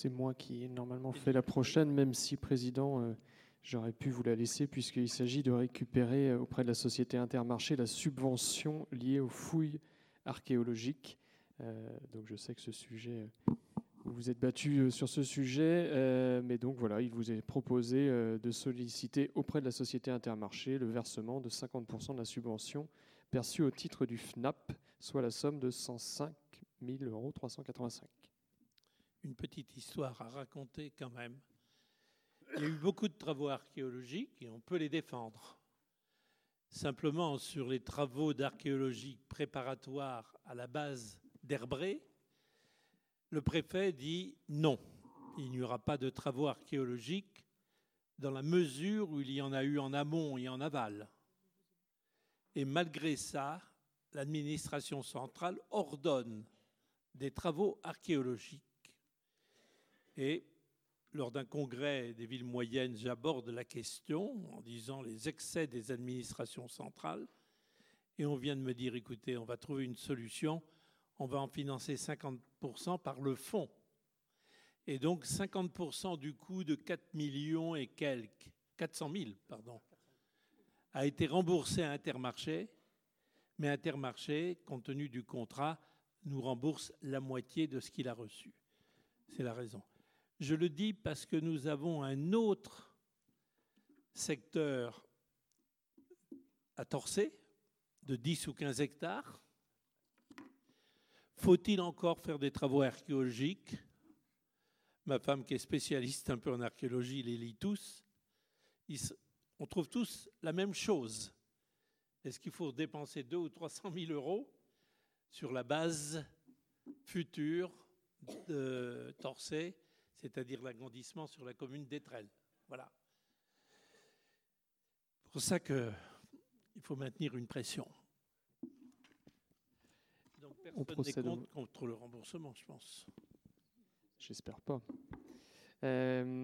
C'est moi qui ai normalement fait la prochaine, même si, Président, j'aurais pu vous la laisser, puisqu'il s'agit de récupérer auprès de la société Intermarché la subvention liée aux fouilles archéologiques. Donc je sais que ce sujet, vous vous êtes battu sur ce sujet, mais donc voilà, il vous est proposé de solliciter auprès de la société Intermarché le versement de 50% de la subvention perçue au titre du FNAP, soit la somme de 105 385 €. Une petite histoire à raconter quand même. Il y a eu beaucoup de travaux archéologiques et on peut les défendre. Simplement, sur les travaux d'archéologie préparatoires à la base d'Herbré, le préfet dit non, il n'y aura pas de travaux archéologiques dans la mesure où il y en a eu en amont et en aval. Et malgré ça, l'administration centrale ordonne des travaux archéologiques. Et lors d'un congrès des villes moyennes, j'aborde la question en disant les excès des administrations centrales. Et on vient de me dire, écoutez, on va trouver une solution, on va en financer 50% par le fonds. Et donc 50% du coût de 400 000, a été remboursé à Intermarché. Mais Intermarché, compte tenu du contrat, nous rembourse la moitié de ce qu'il a reçu. C'est la raison. Je le dis parce que nous avons un autre secteur à Torcé, de 10 ou 15 hectares. Faut-il encore faire des travaux archéologiques? Ma femme, qui est spécialiste un peu en archéologie, les lit tous. On trouve tous la même chose. Est-ce qu'il faut dépenser 200 ou 300 000 € sur la base future de Torcé, c'est-à-dire l'agrandissement sur la commune d'Étrelles? Voilà. C'est pour ça qu'il faut maintenir une pression. Donc personne n'est contre le remboursement, je pense. J'espère pas.